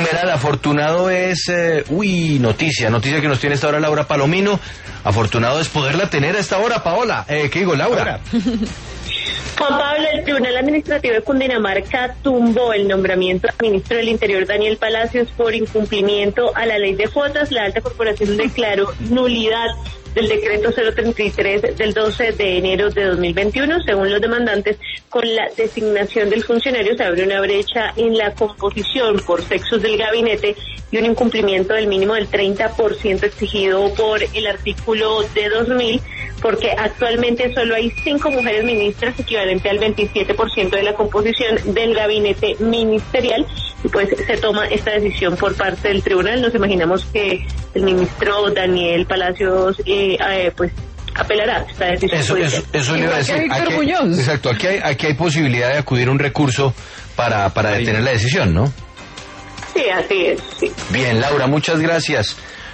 Numeral afortunado es, noticia que nos tiene esta hora Laura Palomino. Afortunado es poderla tener a esta hora, Paola. ¿Qué digo, Laura? Juan Pablo, el Tribunal Administrativo de Cundinamarca tumbó el nombramiento del ministro del Interior, Daniel Palacios, por incumplimiento a la ley de cuotas. La alta corporación declaró nulidad del decreto 033 del 12 de enero de 2021. Según los demandantes, con la designación del funcionario se abre una brecha en la composición por sexos del gabinete y un incumplimiento del mínimo del 30% exigido por el artículo de 2000, porque actualmente solo hay 5 mujeres ministras, equivalente al 27% de la composición del gabinete ministerial, y pues se toma esta decisión por parte del tribunal. Nos imaginamos que el ministro Daniel Palacios pues apelará esta decisión. Eso le iba a decir. Exacto, aquí hay posibilidad de acudir a un recurso para detener la decisión, ¿no? Sí, así es, sí. Bien, Laura, muchas gracias.